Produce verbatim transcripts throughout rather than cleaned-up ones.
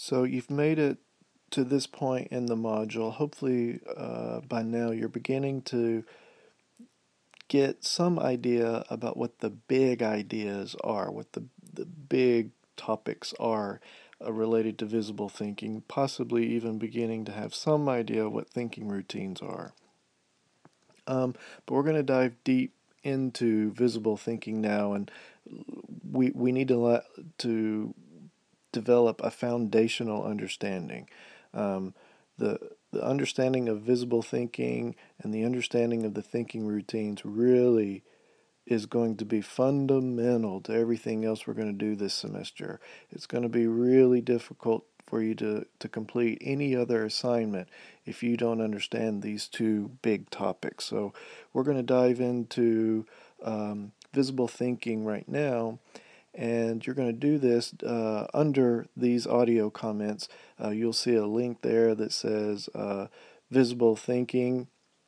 So you've made it to this point in the module. Hopefully, uh, by now you're beginning to get some idea about what the big ideas are, what the, the big topics are uh, related to visible thinking, possibly even beginning to have some idea what thinking routines are. Um, but we're going to dive deep into visible thinking now, and we we need to let, to develop a foundational understanding. Um, the the understanding of visible thinking and the understanding of the thinking routines really is going to be fundamental to everything else we're going to do this semester. It's going to be really difficult for you to, to complete any other assignment if you don't understand these two big topics. So we're going to dive into um, visible thinking right now, and you're going to do this uh, under these audio comments. Uh, you'll see a link there that says uh, visible thinking,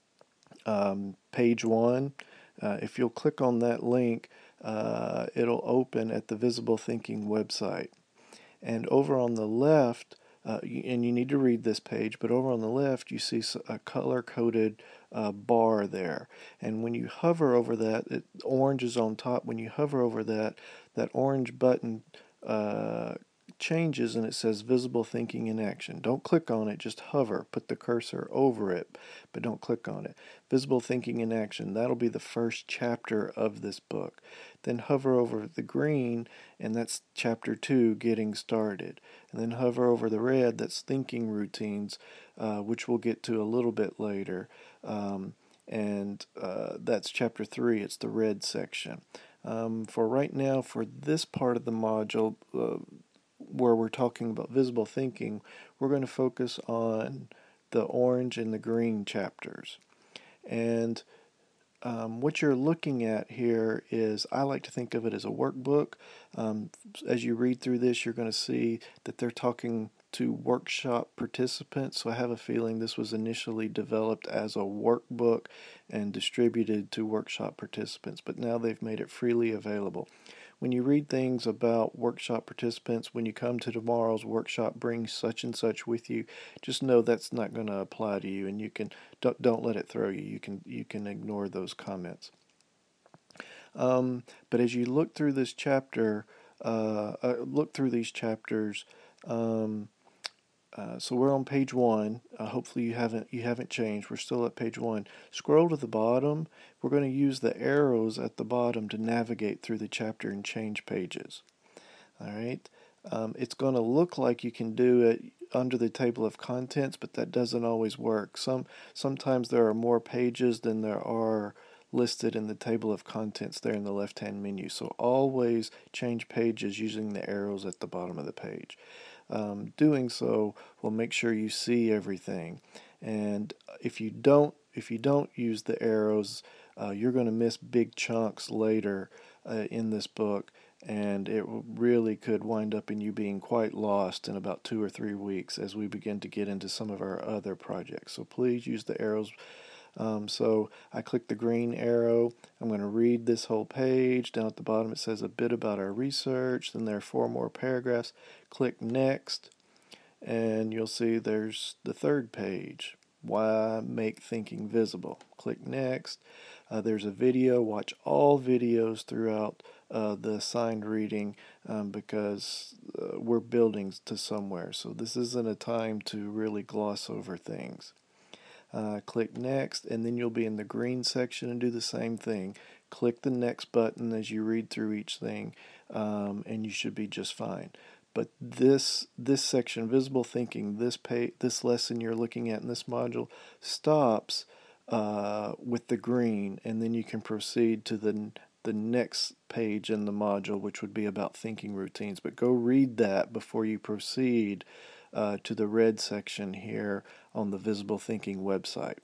um, page one. Uh, if you'll click on that link, uh, it'll open at the Visible Thinking website. And over on the left, uh, and you need to read this page, but over on the left you see a color-coded uh, bar there. And when you hover over that, it, orange is on top. When you hover over that, that orange button uh, changes and it says Visible Thinking in Action. Don't click on it, just hover. Put the cursor over it, but don't click on it. Visible Thinking in Action, that'll be the first chapter of this book. Then hover over the green, and that's chapter two, Getting Started. And then hover over the red, that's Thinking Routines, uh, which we'll get to a little bit later. Um, and uh, that's chapter three, it's the red section. Um, for right now, for this part of the module, uh, where we're talking about visible thinking, we're going to focus on the orange and the green chapters. And um, what you're looking at here is, I like to think of it as a workbook. Um, as you read through this, you're going to see that they're talking to workshop participants. So I have a feeling this was initially developed as a workbook and distributed to workshop participants, but now they've made it freely available. When you read things about workshop participants, when you come to tomorrow's workshop, bring such and such with you, just know that's not going to apply to you, and you can don't don't let it throw you. You can you can ignore those comments. Um, but as you look through this chapter, uh, uh, look through these chapters. Um, uh, so we're on page one. Uh, hopefully you haven't you haven't changed. We're still at page one. Scroll to the bottom. We're going to use the arrows at the bottom to navigate through the chapter and change pages. All right. Um, it's going to look like you can do it under the table of contents, but that doesn't always work. Some sometimes there are more pages than there are listed in the table of contents there in the left-hand menu. So always change pages using the arrows at the bottom of the page. Um, doing so will make sure you see everything. And if you don't, if you don't use the arrows, uh, you're going to miss big chunks later uh, in this book, and it really could wind up in you being quite lost in about two or three weeks as we begin to get into some of our other projects. So please use the arrows. Um, so I click the green arrow. I'm going to read this whole page. Down at the bottom it says a bit about our research. Then there are four more paragraphs. Click next, and you'll see there's the third page. Why make thinking visible? Click next. Uh, there's a video. Watch all videos throughout uh, the assigned reading um, because uh, we're building to somewhere. So this isn't a time to really gloss over things. Uh, click next, and then you'll be in the green section and do the same thing. Click the next button as you read through each thing, um, and you should be just fine. But this this section, visible thinking, this pay, this lesson you're looking at in this module stops uh, with the green, and then you can proceed to the the next page in the module, which would be about thinking routines. But go read that before you proceed uh, to the red section here on the Visible Thinking website.